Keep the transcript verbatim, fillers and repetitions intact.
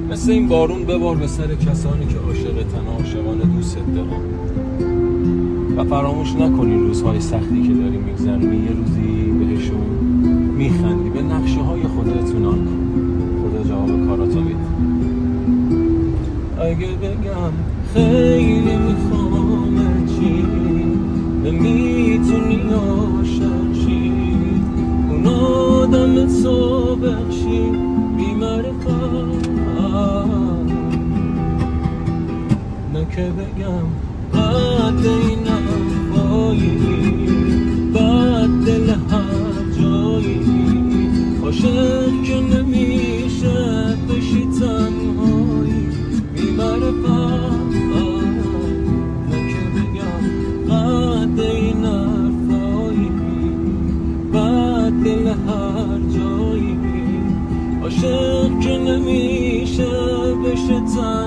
مثل این بارون ببار به سر کسانی که عاشقتن، عاشقانه دوست دارن و فراموش نکنی روزهای سختی که داری میگذرونی. یه روزی بهشون میخندی، به نقشه های خودت اطمینان کن، خدا جواب کاراتو میده. اگه بگم خیلی میخوام چی نمیتونی عاشق شی، اون آدم تو بخشی بی‌معرفت، نه که بگم قد این حرفایی، بد دل هر جایی، عاشق که نمیشه بشی تنهایی بی‌معرفت، نه که بگم قد این حرفایی، بد دل هر جایی، عاشق که نمیشه بشه تنهایی.